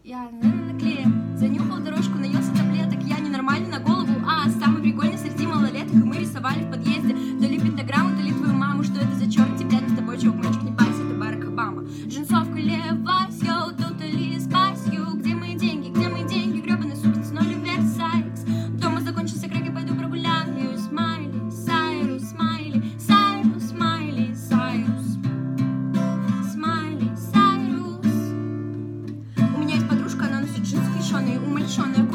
Я на клее занюхал дорожку, наелся таблеток. Я ненормальный на голову, самый прикольный среди малолеток. И мы рисовали в подъезде то ли пентаграмму, то ли твою маму. Что это за черт тебя над тобой, чувак, мальчик, не парься, это Барак Обама. Джинсовка левась, йоу, тотали спайс, ю. Где мои деньги, гребаный сукин с нолью Версайкс. Дома закончился крэк, я пойду прогуляю. Смайли, Сайрус, смайли, Сайрус, смайли, Сайрус. Смайли, Сайрус. У меня есть подружка, она носит джинсы клешеные, умалишенная.